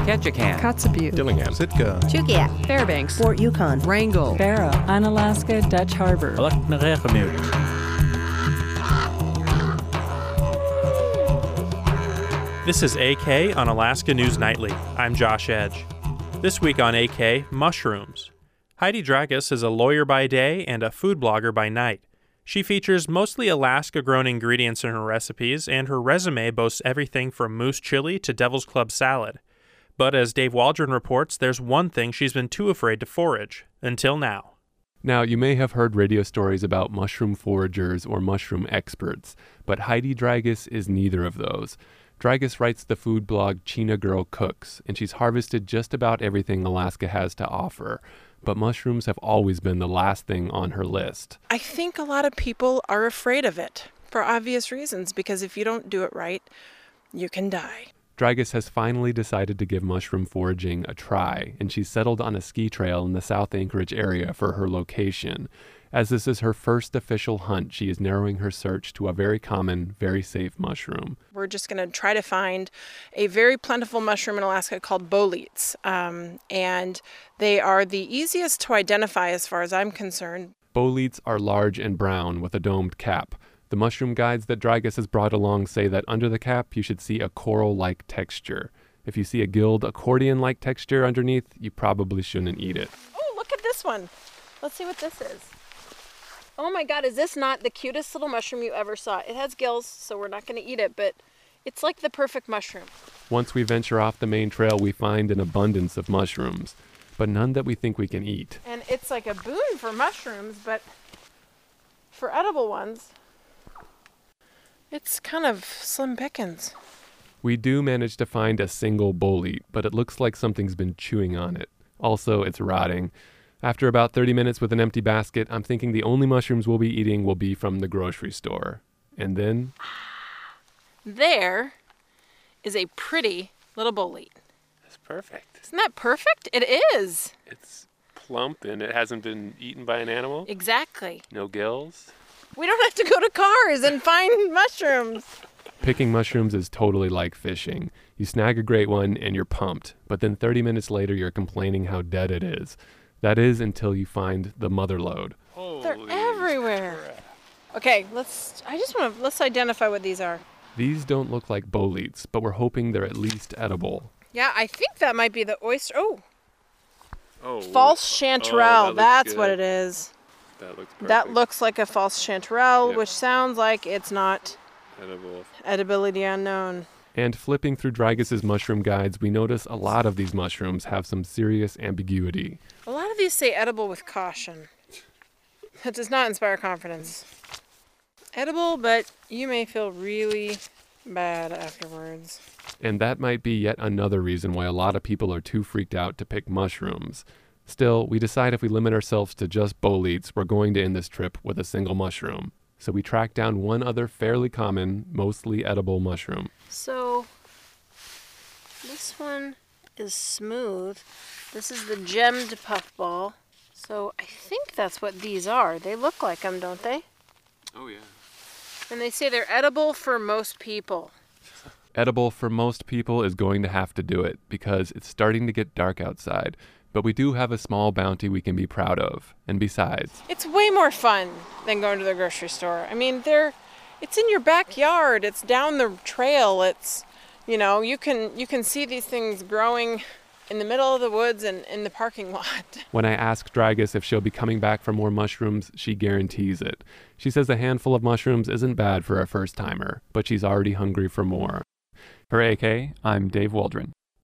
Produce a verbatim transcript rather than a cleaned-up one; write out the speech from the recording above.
Ketchikan, Kotzebue, Dillingham, Sitka, Chugiak, Fairbanks, Fort Yukon, Wrangell, Barrow, Unalaska, Dutch Harbor. This is A K on Alaska News Nightly. I'm Josh Edge. This week on A K, mushrooms. Heidi Dragus is a lawyer by day and a food blogger by night. She features mostly Alaska-grown ingredients in her recipes, and her resume boasts everything from moose chili to Devil's Club salad. But as Dave Waldron reports, there's one thing she's been too afraid to forage, until now. Now, you may have heard radio stories about mushroom foragers or mushroom experts, but Heidi Dragus is neither of those. Dragus writes the food blog Chena Girl Cooks, and she's harvested just about everything Alaska has to offer. But mushrooms have always been the last thing on her list. I think a lot of people are afraid of it for obvious reasons, because if you don't do it right, you can die. Dragus has finally decided to give mushroom foraging a try, and she's settled on a ski trail in the South Anchorage area for her location. As this is her first official hunt, she is narrowing her search to a very common, very safe mushroom. We're just going to try to find a very plentiful mushroom in Alaska called boletes, um, and they are the easiest to identify as far as I'm concerned. Boletes are large and brown with a domed cap. The mushroom guides that Dragus has brought along say that under the cap you should see a coral-like texture. If you see a gilled accordion-like texture underneath, you probably shouldn't eat it. Oh, look at this one. Let's see what this is. Oh my God, is this not the cutest little mushroom you ever saw? It has gills, so we're not going to eat it, but it's like the perfect mushroom. Once we venture off the main trail, we find an abundance of mushrooms, but none that we think we can eat. And it's like a boon for mushrooms, but for edible ones, it's kind of slim pickings. We do manage to find a single bolete, but it looks like something's been chewing on it. Also, it's rotting. After about thirty minutes with an empty basket, I'm thinking the only mushrooms we'll be eating will be from the grocery store. And then... There is a pretty little bolete. That's perfect. Isn't that perfect? It is. It's plump and it hasn't been eaten by an animal. Exactly. No gills. We don't have to go to Cars and find mushrooms. Picking mushrooms is totally like fishing. You snag a great one and you're pumped, but then thirty minutes later you're complaining how dead it is. That is until you find the mother lode. They're everywhere. Crap. Okay, let's, I just want to, let's identify what these are. These don't look like boletes, but we're hoping they're at least edible. Yeah, I think that might be the oyster. Oh. Oh. False chanterelle. Oh, that That's good. what it is. That looks perfect. That looks like a false chanterelle, Yep. which sounds like it's not edible. Edibility unknown. And flipping through Dragus's mushroom guides, we notice a lot of these mushrooms have some serious ambiguity. A lot of these say edible with caution. That does not inspire confidence. Edible, but you may feel really bad afterwards. And that might be yet another reason why a lot of people are too freaked out to pick mushrooms. Still, we decide if we limit ourselves to just boletes, we're going to end this trip with a single mushroom. So we track down one other fairly common, mostly edible mushroom. So, this one is smooth. This is the gemmed puffball. So I think that's what these are. They look like them, don't they? Oh, yeah. And they say they're edible for most people. Edible for most people is going to have to do it because it's starting to get dark outside. But we do have a small bounty we can be proud of. And besides, it's way more fun than going to the grocery store. I mean, they're, it's in your backyard. It's down the trail. It's, you know, you can you can see these things growing in the middle of the woods and in the parking lot. When I ask Dragus if she'll be coming back for more mushrooms, she guarantees it. She says a handful of mushrooms isn't bad for a first-timer, but she's already hungry for more. For A K, I'm Dave Waldron.